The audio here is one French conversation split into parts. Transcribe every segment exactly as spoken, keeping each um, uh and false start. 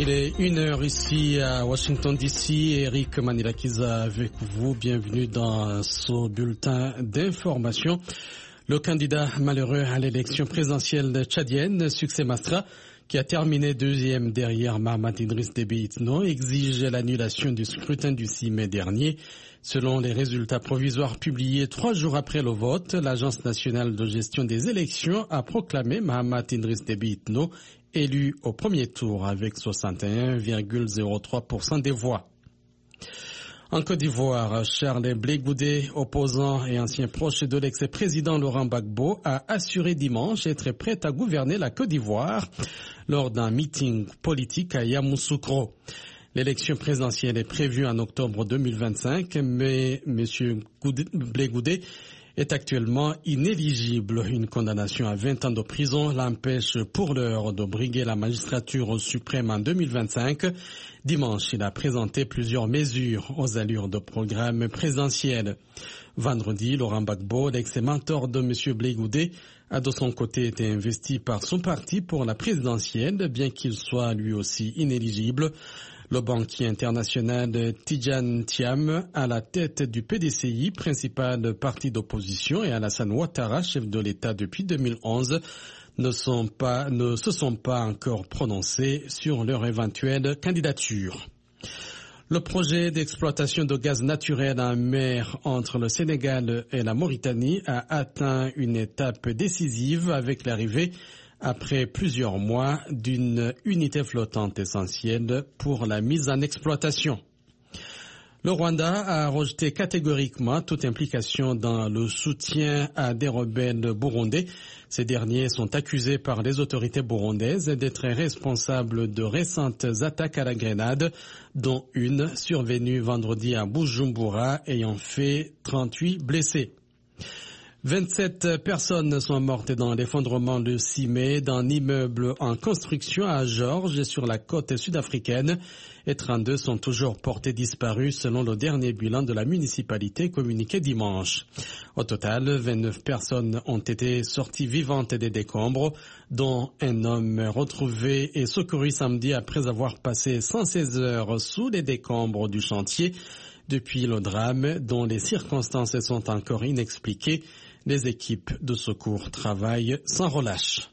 Il est une heure ici à Washington D C. Eric Manilakiza avec vous. Bienvenue dans ce bulletin d'information. Le candidat malheureux à l'élection présidentielle tchadienne, Succès Masra, qui a terminé deuxième derrière Mahamat Idriss Déby Itno, exige l'annulation du scrutin du six mai dernier. Selon les résultats provisoires publiés trois jours après le vote, l'Agence nationale de gestion des élections a proclamé Mahamat Idriss Déby Itno élu au premier tour avec soixante et un virgule zéro trois pour cent des voix. En Côte d'Ivoire, Charles Blé Goudé, opposant et ancien proche de l'ex-président Laurent Gbagbo, a assuré dimanche être prêt à gouverner la Côte d'Ivoire lors d'un meeting politique à Yamoussoukro. L'élection présidentielle est prévue en octobre deux mille vingt-cinq, mais M. Blé Goudé est actuellement inéligible. Une condamnation à vingt ans de prison l'empêche pour l'heure de briguer la magistrature suprême en deux mille vingt-cinq. Dimanche, il a présenté plusieurs mesures aux allures de programme présidentiel. Vendredi, Laurent Gbagbo, l'ex-mentor de M. Blé Goudé, a de son côté été investi par son parti pour la présidentielle, bien qu'il soit lui aussi inéligible. Le banquier international Tidjane Thiam, à la tête du P D C I, principal parti d'opposition, et Alassane Ouattara, chef de l'État depuis deux mille onze, ne sont pas, ne se sont pas encore prononcés sur leur éventuelle candidature. Le projet d'exploitation de gaz naturel en mer entre le Sénégal et la Mauritanie a atteint une étape décisive avec l'arrivée après plusieurs mois d'une unité flottante essentielle pour la mise en exploitation. Le Rwanda a rejeté catégoriquement toute implication dans le soutien à des rebelles burundais. Ces derniers sont accusés par les autorités burundaises d'être responsables de récentes attaques à la grenade, dont une survenue vendredi à Bujumbura ayant fait trente-huit blessés. vingt-sept personnes sont mortes dans l'effondrement le six mai d'un immeuble en construction à Georges sur la côte sud-africaine et trente-deux sont toujours portés disparus selon le dernier bilan de la municipalité communiqué dimanche. Au total, vingt-neuf personnes ont été sorties vivantes des décombres, dont un homme retrouvé et secouru samedi après avoir passé cent seize heures sous les décombres du chantier. Depuis le drame, dont les circonstances sont encore inexpliquées, les équipes de secours travaillent sans relâche.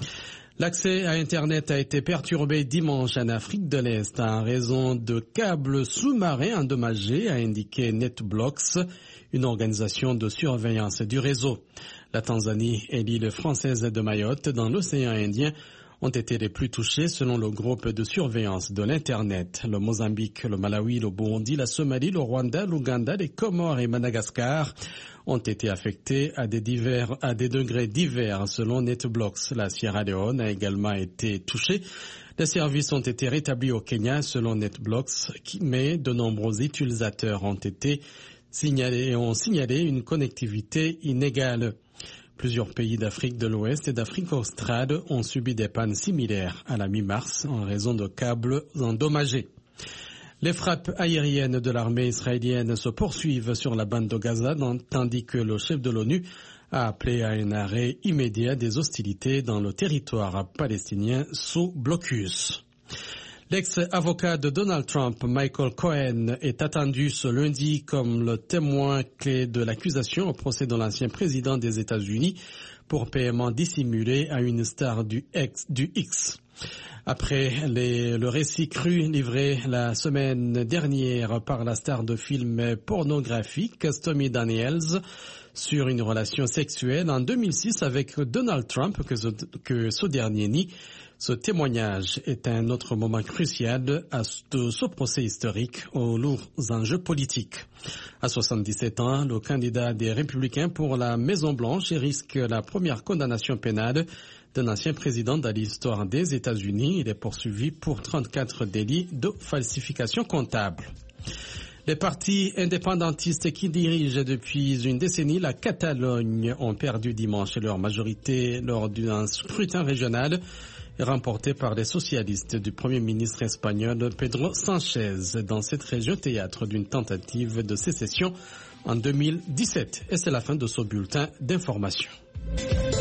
L'accès à Internet a été perturbé dimanche en Afrique de l'Est en raison de câbles sous-marins endommagés, a indiqué NetBlocks, une organisation de surveillance du réseau. La Tanzanie et l'île française de Mayotte, dans l'océan Indien, ont été les plus touchés selon le groupe de surveillance de l'Internet. Le Mozambique, le Malawi, le Burundi, la Somalie, le Rwanda, l'Ouganda, les Comores et Madagascar ont été affectés à des, divers, à des degrés divers selon NetBlocks. La Sierra Leone a également été touchée. Les services ont été rétablis au Kenya selon NetBlocks, mais de nombreux utilisateurs ont été signalés et ont signalé une connectivité inégale. Plusieurs pays d'Afrique de l'Ouest et d'Afrique australe ont subi des pannes similaires à la mi-mars en raison de câbles endommagés. Les frappes aériennes de l'armée israélienne se poursuivent sur la bande de Gaza, tandis que le chef de l'ONU a appelé à un arrêt immédiat des hostilités dans le territoire palestinien sous blocus. L'ex-avocat de Donald Trump, Michael Cohen, est attendu ce lundi comme le témoin clé de l'accusation au procès de l'ancien président des États-Unis pour paiement dissimulé à une star du X. Du X. Après les, le récit cru livré la semaine dernière par la star de films pornographiques Stormy Daniels sur une relation sexuelle en deux mille six avec Donald Trump que ce, que ce dernier nie, ce témoignage est un autre moment crucial de ce procès historique aux lourds enjeux politiques. À soixante-dix-sept ans, le candidat des Républicains pour la Maison-Blanche risque la première condamnation pénale d'un ancien président de l'histoire des États-Unis. Il est poursuivi pour trente-quatre délits de falsification comptable. Les partis indépendantistes qui dirigent depuis une décennie la Catalogne ont perdu dimanche leur majorité lors d'un scrutin régional remporté par les socialistes du Premier ministre espagnol Pedro Sánchez dans cette région théâtre d'une tentative de sécession en deux mille dix-sept. Et c'est la fin de ce bulletin d'information.